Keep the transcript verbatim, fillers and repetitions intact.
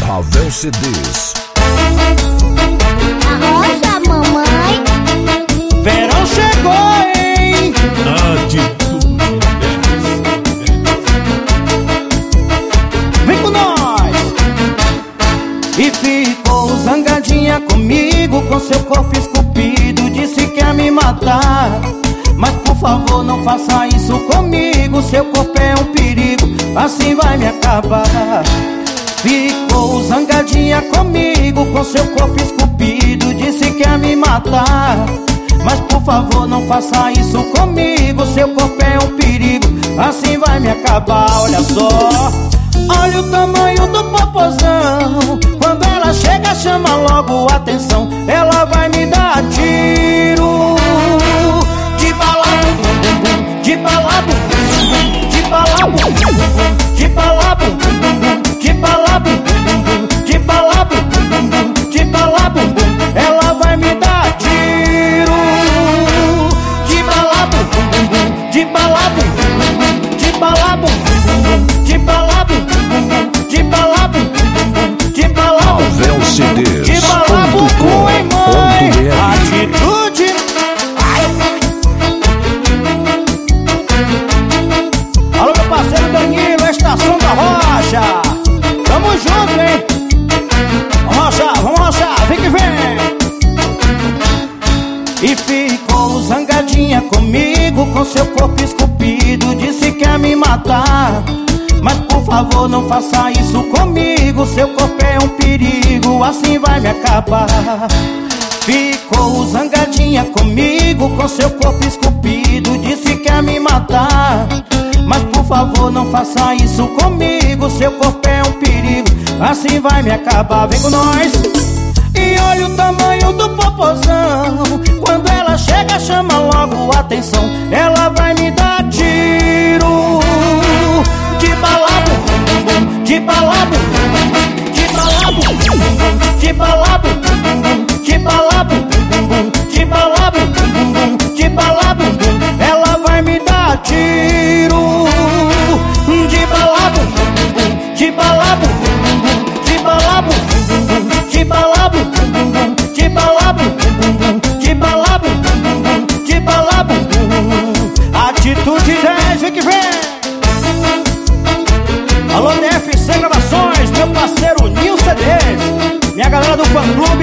Ravel C Ds. Arrocha, mamãe. Verão chegou, hein? Atitude Vem com nós! E ficou zangadinha comigo, com seu corpo esculpido, disse que ia me matar. Mas por favor não faça isso comigo, seu corpo é um perigo, assim vai me acabar. Ficou zangadinha comigo, com seu corpo esculpido, disse que ia me matar. Mas por favor não faça isso comigo, seu corpo é um perigo, assim vai me acabar. Olha só, olha o tamanho do popozão, quando ela chega chama logo a atenção. Ela vai me dar tiro, de bala bum bum bum, de bala bum bum bum, de bala bum bum bum, de bala bum bum bum, de bala bum bum bum, de bala bum bum bum, de bala bum bum. Ela vai me dar tiro, de bala bum bum bum, de bala bum bum bum, de bala bum bum bum, de bala bum bum bum, de bala bum bum bum, de bala bum bum bum, Ravel C Ds. de bala bum bum, hein, mãe? Atitude. Alô, meu parceiro Danilo, Estação da Rocha. Tamo junto, hein? Vamos rochar, vamos rochar, vem que vem. E ficou zangadinha comigo, com seu corpo esculpido, disse que ia me matar. Mas por favor não faça isso comigo, seu corpo é um perigo, assim vai me acabar. Ficou zangadinha comigo, com seu corpo esculpido, disse que ia me matar. Mas por favor não faça isso comigo, seu corpo é um perigo, assim vai me acabar. Vem com nós! E olha o tamanho do popozão, quando ela chega chama logo a atenção. Ela vai me dar tiro, de bala bum bum bum, de bala bum bum bum, de bala bum bum bum, de bala bum bum bum, de bala bum bum bum, de bala bum bum bum, de bala bum bum. Ela vai me dar tiro, de bala bum bum bum, de bala bum bum bum, de bala bum bum bum, de bala bum bum bum, de bala bum bum bum, de bala bum bum bum, de bala bum bum. Atitude dez, vem que vem. Alô, D F C Gravações, meu parceiro Nil C Ds, minha galera do fã clube